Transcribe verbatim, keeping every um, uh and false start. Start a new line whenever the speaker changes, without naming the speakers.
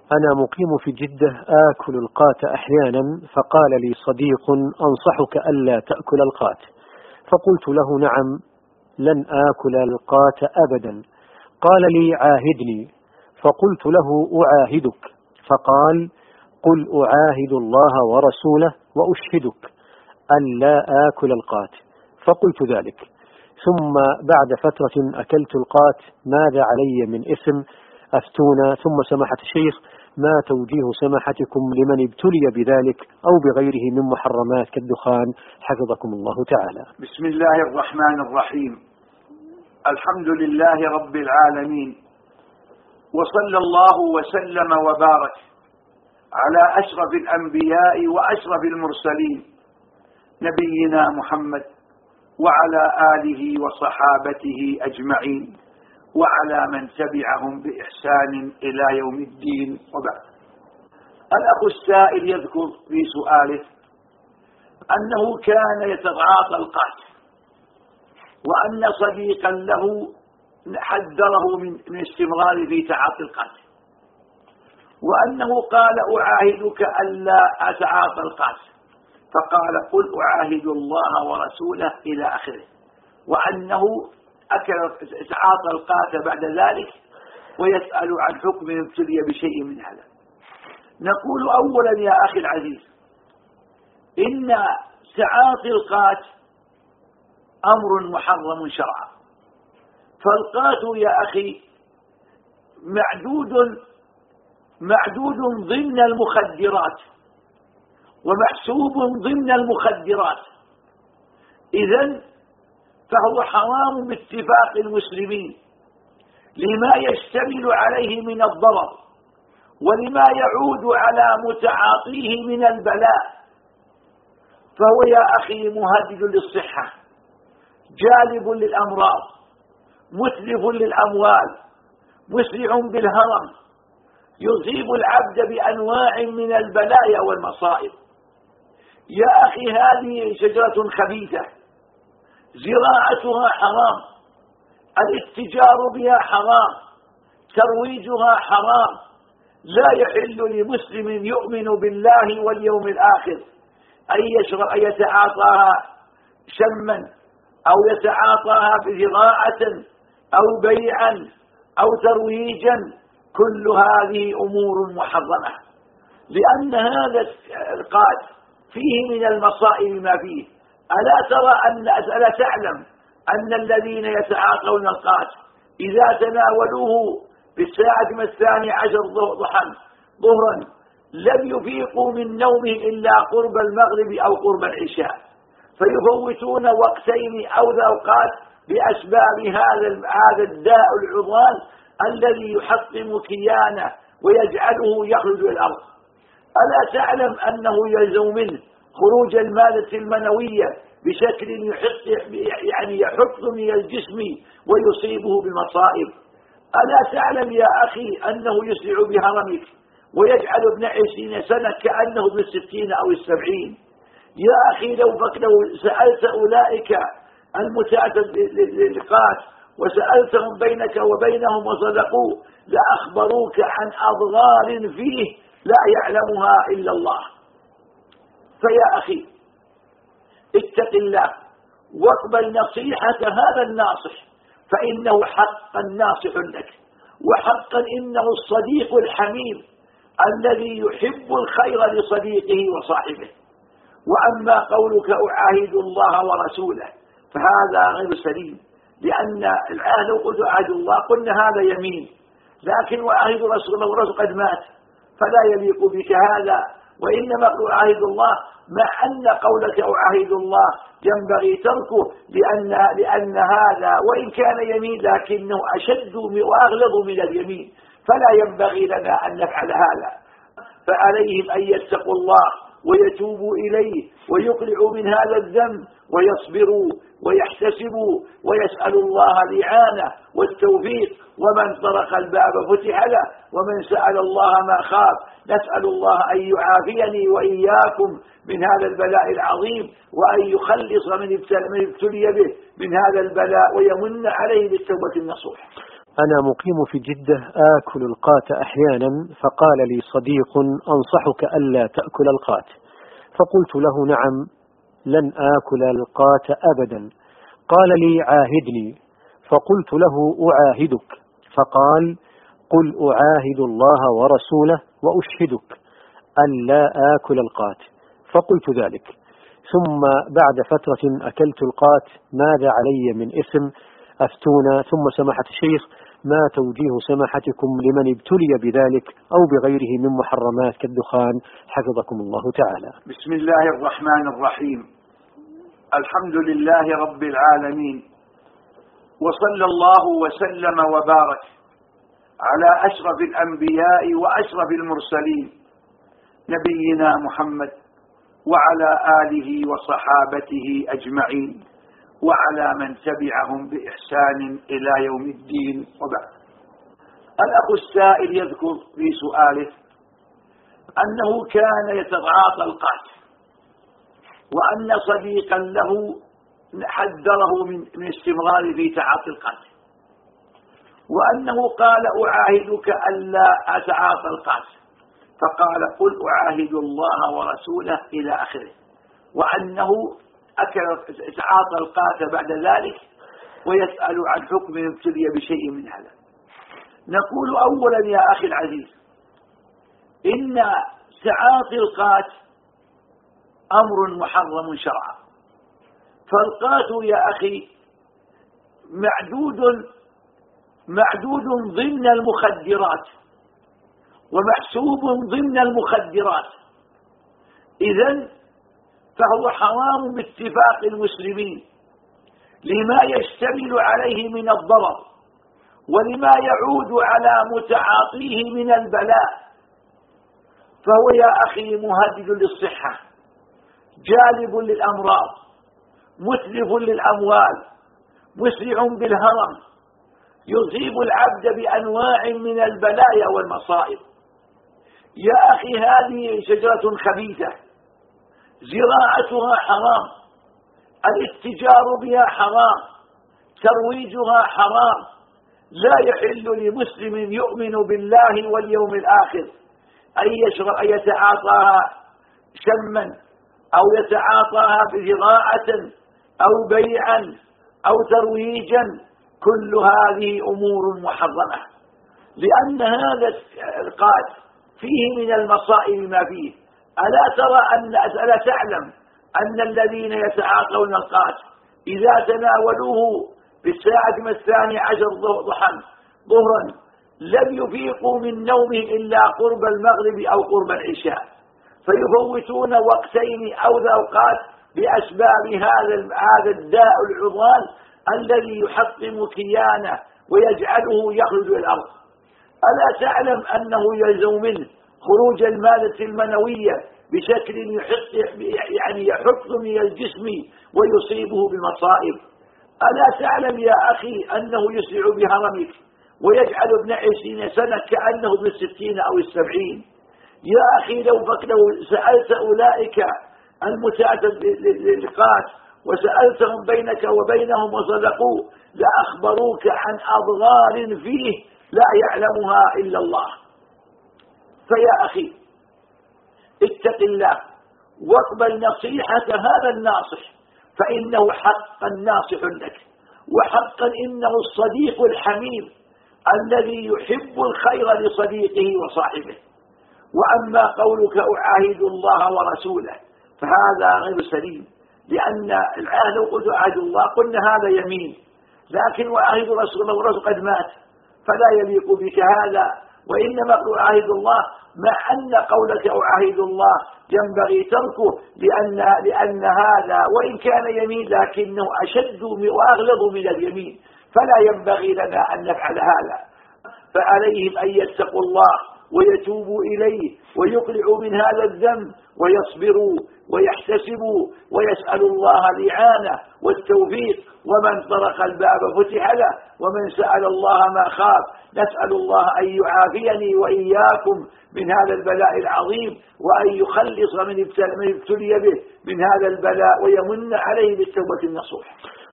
أنا مقيم في جدة آكل القات أحيانا، فقال لي صديق: أنصحك ألا تأكل القات. فقلت له: نعم، لن آكل القات أبدا. قال لي: عاهدني. فقلت له: أعاهدك. فقال: قل أعاهد الله ورسوله وأشهدك ألا آكل القات. فقلت ذلك. ثم بعد فترة أكلت القات، ماذا علي من إثم؟ أفتونا. ثم سماحة الشيخ، ما توجيه سماحتكم لمن ابتلي بذلك أو بغيره من محرمات كالدخان، حفظكم الله تعالى.
بسم الله الرحمن الرحيم. الحمد لله رب العالمين، وصلى الله وسلم وبارك على أشرف الأنبياء وأشرف المرسلين نبينا محمد وعلى آله وصحابته أجمعين وعلى من تبعهم بإحسان إلى يوم الدين. وبعد، الأخ السائل يذكر في سؤاله أنه كان يتعاطى القات، وأن صديقا له حذره من استمرار في تعاطي القات، وأنه قال: أعاهدك ألا أتعاطى القات. فقال: قل أعاهد الله ورسوله إلى آخره، وأنه أكل تعاطى القات بعد ذلك ويسأل عن حكم ابتلي بشيء من هذا. نقول أولا يا أخي العزيز، إن تعاطي القات أمر محرم شرعا، فالقات يا أخي معدود معدود ضمن المخدرات ومحسوب ضمن المخدرات، إذن فهو حرام باتفاق المسلمين لما يشتمل عليه من الضرر ولما يعود على متعاطيه من البلاء. فهو يا أخي مهدد للصحة، جالب للأمراض، متلف للأموال، مسرع بالهرم، يصيب العبد بأنواع من البلايا والمصائب. يا أخي هذه شجرة خبيثة، زراعتها حرام، الاتجار بها حرام، ترويجها حرام. لا يحل لمسلم يؤمن بالله واليوم الآخر أن يشرب أن يتعاطاها شما أو يتعاطاها بزراعة أو بيعا أو ترويجا. كل هذه أمور محرمة، لأن هذا القات فيه من المصائب ما فيه. ألا ترى أن ألا تعلم أن الذين يتعاطون القات إذا تناولوه بالساعة الثانية عشر ضحى ظهرا لم يفيقوا من نومهم إلا قرب المغرب أو قرب العشاء، فيفوتون وقتين أو ذوقات بأسباب هذا هذا الداء العضال الذي يحطم كيانه ويجعله يخرج إلى الأرض. ألا تعلم أنه يلزم منه خروج المادة المنوية بشكل يحط يعني يحط من الجسم ويصيبه بمصائب؟ ألا تعلم يا أخي أنه يسرع بهرمك ويجعل ابن عشرين سنة كأنه بالستين أو السبعين؟ يا أخي لو لو سألت أولئك المتعاطات وسألتهم بينك وبينهم وصدقوا لأخبروك عن أضرار فيه لا يعلمها إلا الله. فيا أخي اتق الله واقبل نصيحة هذا الناصح، فإنه حقا ناصح لك، وحقا إنه الصديق الحميم الذي يحب الخير لصديقه وصاحبه. وأما قولك أعاهد الله ورسوله فهذا غير سليم، لأن العهد قلت أعاهد الله قلنا هذا يمين، لكن وأعاهد رسول الله ورسول قد مات فلا يليق بك هذا، وإنما قل أعاهد الله، مع أن قولك أعاهد الله ينبغي تركه، لأن, لأن هذا وإن كان يمين لكنه أشد وأغلظ من اليمين، فلا ينبغي لنا أن نفعل هذا. فعليهم أن يتقوا الله ويتوبوا إليه ويقلعوا من هذا الذنب ويصبروا ويحتسبوا ويسألوا الله الإعانة والتوفيق. ومن طرق الباب فتح له، ومن سأل الله ما خاف. نسأل الله أن يعافيني وإياكم من هذا البلاء العظيم، وأن يخلص من ابتلي به من هذا البلاء ويمن عليه بالتوبة النصوح.
أنا مقيم في جدة آكل القات أحيانا، فقال لي صديق أنصحك ألا تأكل القات، فقلت له نعم لن آكل القات أبدا. قال لي عاهدني، فقلت له أعاهدك، فقال قل أعاهد الله ورسوله وأشهدك أن لا آكل القات، فقلت ذلك. ثم بعد فترة أكلت القات، ماذا علي من إثم؟ أفتونا. ثم سماحة الشيخ، ما توجيه سماحتكم لمن ابتلي بذلك أو بغيره من محرمات كالدخان حفظكم الله تعالى؟
بسم الله الرحمن الرحيم. الحمد لله رب العالمين، وصلى الله وسلم وبارك على أشرف الأنبياء وأشرف المرسلين نبينا محمد وعلى آله وصحابته أجمعين وعلى من تبعهم بإحسان إلى يوم الدين، وبعد. الأخ السائل يذكر في سؤاله أنه كان يتعاطى القات، وأن صديقا له حذره من من استمرار في تعاطي القات، وأنه قال أعاهدك ألا أتعاطى القات، فقال قل أعاهد الله ورسوله إلى آخره، وأنه أكل تعاطى القات بعد ذلك ويسأل عن حكم ابتلي بشيء من هذا. نقول أولا يا أخي العزيز، إن تعاطي القات أمر محرم شرعا، فالقات يا أخي معدود معدود ضمن المخدرات ومحسوب ضمن المخدرات، إذن فهو حرام باتفاق المسلمين لما يشتمل عليه من الضرر ولما يعود على متعاطيه من البلاء، فهو يا أخي مهدد للصحة، جالب للأمراض، متلف للأموال، مسرع بالهرم، يصيب العبد بأنواع من البلايا والمصائب. يا أخي هذه شجرة خبيثة، زراعتها حرام، الاتجار بها حرام، ترويجها حرام، لا يحل لمسلم يؤمن بالله واليوم الآخر أن يشرب أن يتعاطاها شما أو يتعاطاها بزراعة أو بيعا أو ترويجا، كل هذه أمور محرمة، لأن هذا القات فيه من المصائب ما فيه. ألا ترى أن ألا تعلم أن الذين يتعاطون القات إذا تناولوه بالساعة الثانية عشر ضحى ظهرا لم يفيقوا من نومهم إلا قرب المغرب أو قرب العشاء، فيفوتون وقتين أو ذوقات بأسباب هذا هذا الداء العضال الذي يحطم كيانه ويجعله يخرج إلى الأرض. ألا تعلم أنه يلزم منه خروج المادة المنوية بشكل يحط يعني يحط من الجسم ويصيبه بمصائب؟ ألا تعلم يا أخي أنه يسرع بهرمك ويجعل ابن عشرين سنة كأنه ابن الستين أو السبعين؟ يا أخي لو لو سألت أولئك المتعاطين للقات وسألتهم بينك وبينهم وصدقوا لأخبروك عن أضرار فيه لا يعلمها إلا الله. فيا أخي اتق الله واقبل نصيحة هذا الناصح، فإنه حقا ناصح لك، وحقا إنه الصديق الحميم الذي يحب الخير لصديقه وصاحبه. وأما قولك أعاهد الله ورسوله فهذا غير سليم، لأن العهد لو قلت أعاهد الله قلنا هذا يمين، لكن أعاهد رسول الله ورسول قد مات فلا يليق بك هذا، وإنما قل أعاهد الله، مع أن قولك أعاهد الله ينبغي تركه، لأن, لأن هذا وإن كان يمين لكنه أشد وأغلظ من اليمين، فلا ينبغي لنا أن نفعل هذا. فعليهم أن يتقوا الله ويتوبوا إليه ويقلعوا من هذا الذنب ويصبروا ويحتسبوا ويسألوا الله الإعانة والتوفيق، ومن طرق الباب فتح له، ومن سأل الله ما خاف. نسأل الله أن يعافيني وإياكم من هذا البلاء العظيم، وأن يخلص من ابتلي به من هذا البلاء ويمن عليه بالتوبة النصوح.